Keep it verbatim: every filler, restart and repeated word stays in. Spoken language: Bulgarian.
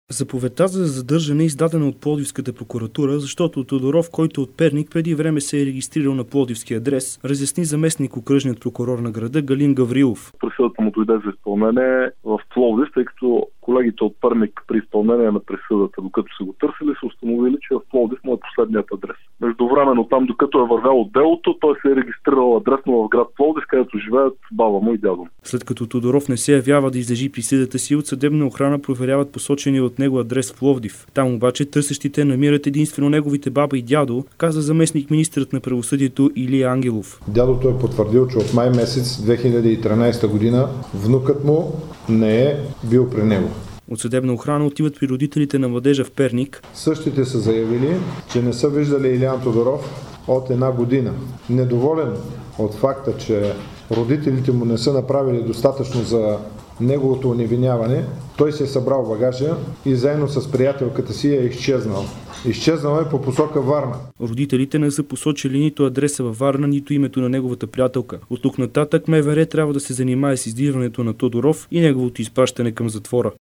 Заповедта за задържане е издадена от Пловдивската прокуратура, защото Тодоров, който от Перник преди време се е регистрирал на пловдивски адрес, разясни заместник окръжният прокурор на града Галин Гаврилов. Присъдата му дойде за изпълнение в Пловдив, тъй като колегите от Перник при изпълнение на присъдата, докато са го търсили, са установили, че в Пловдив му е последният адрес. Междувременно там, докато е вървяло делото, той се е регистрирал адресно в град Пловдив, където живеят баба му и дядо му. След като Тодоров не се явява да издържи присъдата си, от съдебна охрана проверяват посочения от него адрес в Пловдив. Там обаче търсещите намират единствено неговите баба и дядо, каза заместник министърът на правосъдието Илия Ангелов. Дядото е потвърдил, че от май месец две хиляди и тринадесета година внукът му не е бил при него. От съдебна охрана отиват при родителите на младежа в Перник. Същите са заявили, че не са виждали Илиян Тодоров от една година. Недоволен от факта, че родителите му не са направили достатъчно за неговото оневиняване, той се е събрал багажа и заедно с приятелката си е изчезнал. Изчезнал е по посока Варна. Родителите не са посочили нито адреса във Варна, нито името на неговата приятелка. От тук нататък МВР трябва да се занимае с издирването на Тодоров и неговото изпращане към затвора.